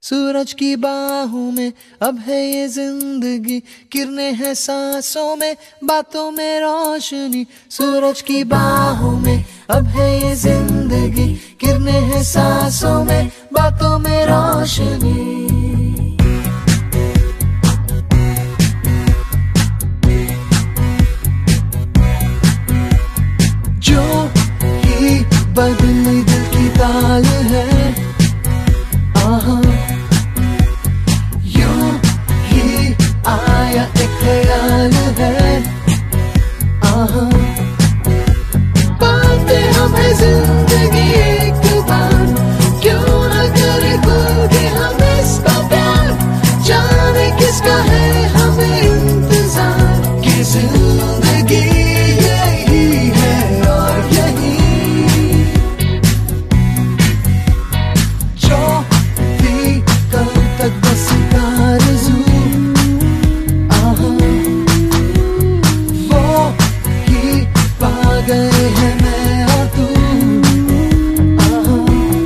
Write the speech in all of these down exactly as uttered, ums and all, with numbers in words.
सूरज की बाहों में अब है ये जिंदगी, किरणें हैं सांसों में, बातों में रोशनी। सूरज की बाहों में अब है ये जिंदगी, किरणें हैं सांसों में, बातों में रोशनी। जो ही बदली दिल की ताल है, आहा यूं ही आया एक ख्याल है, आहा पाते हमें जिंदगी एक बार, क्यों न करे खुल के हम इसका प्यार। जाने किसका है हमें इंतजार, कि जिंदगी यही है और यही। जो भी कल तक बस आरज़ू, आहा वो ही पा गए हैं मैं और तू, आहा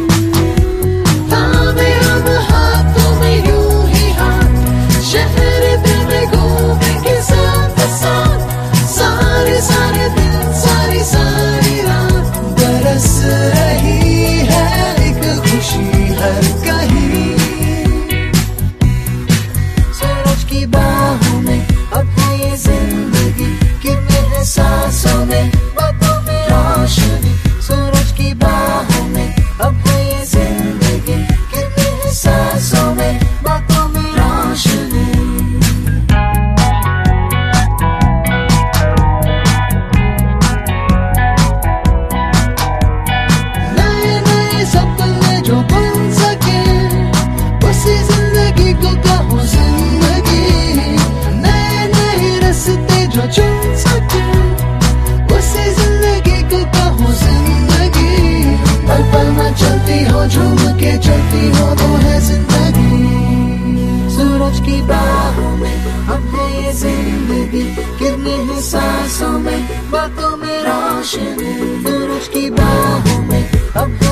थामे हम हाथों में यूं ही हाथ, शहर दिल में घूमे के साथ साथ, सारे सारे दिन सारी सारी रात बरस रही है एक खुशी हर कहीं। सूरज की बाहों में अब है ये जिंदगी, किरणें हैं सांसों में, बातों में रोशनी। सूरज की बाहों में अब है ये जिंदगी, किरणें हैं सांसों में, बातों में रोशनी। नए नए सपने जो बन सके, उसी जिंदगी को कहो जिंदगी। नए नए रास्ते जो चुन सके, उसी जिंदगी को कहो जिंदगी। पल पल में चलती हो, झूम के चलती हो, वो है जिंदगी। सूरज की बाहों में अब है ये जिंदगी, किरणें हैं सांसों में, बातों में रोशनी। सूरज की बाहों में अब है